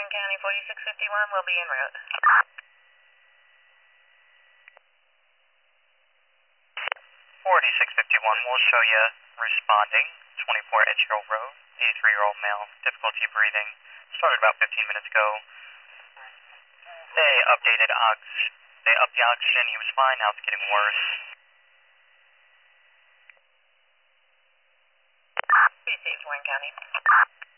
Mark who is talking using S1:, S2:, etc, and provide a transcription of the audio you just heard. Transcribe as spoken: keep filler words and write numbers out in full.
S1: Warren County, forty-six fifty-one will be en route.
S2: forty-six fifty-one will show you responding. twenty-four Edgehill Road, eighty-three-year-old male, difficulty breathing. Started about fifteen minutes ago. They updated ox. They upped the oxygen. He was fine. Now it's getting worse.
S1: Received, Warren County.